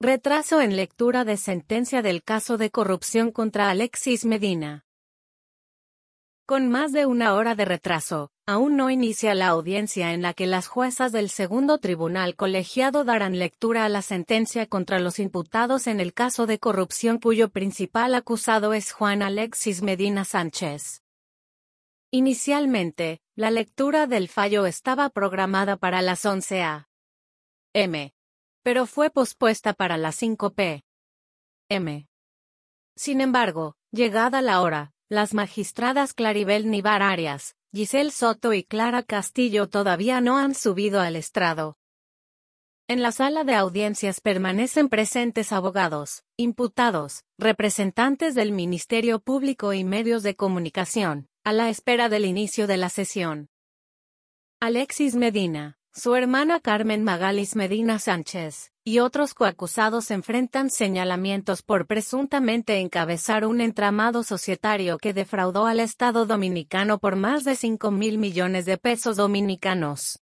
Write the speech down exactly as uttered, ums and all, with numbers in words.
Retraso en lectura de sentencia del caso de corrupción contra Alexis Medina. Con más de una hora de retraso, aún no inicia la audiencia en la que las juezas del segundo tribunal colegiado darán lectura a la sentencia contra los imputados en el caso de corrupción cuyo principal acusado es Juan Alexis Medina Sánchez. Inicialmente, la lectura del fallo estaba programada para las once a eme, pero fue pospuesta para las cinco pe eme. Sin embargo, llegada la hora, las magistradas Claribel Nivar Arias, Giselle Soto y Clara Castillo todavía no han subido al estrado. En la sala de audiencias permanecen presentes abogados, imputados, representantes del Ministerio Público y medios de comunicación, a la espera del inicio de la sesión. Alexis Medina, su hermana Carmen Magalis Medina Sánchez, y otros coacusados enfrentan señalamientos por presuntamente encabezar un entramado societario que defraudó al Estado dominicano por más de cinco mil millones de pesos dominicanos.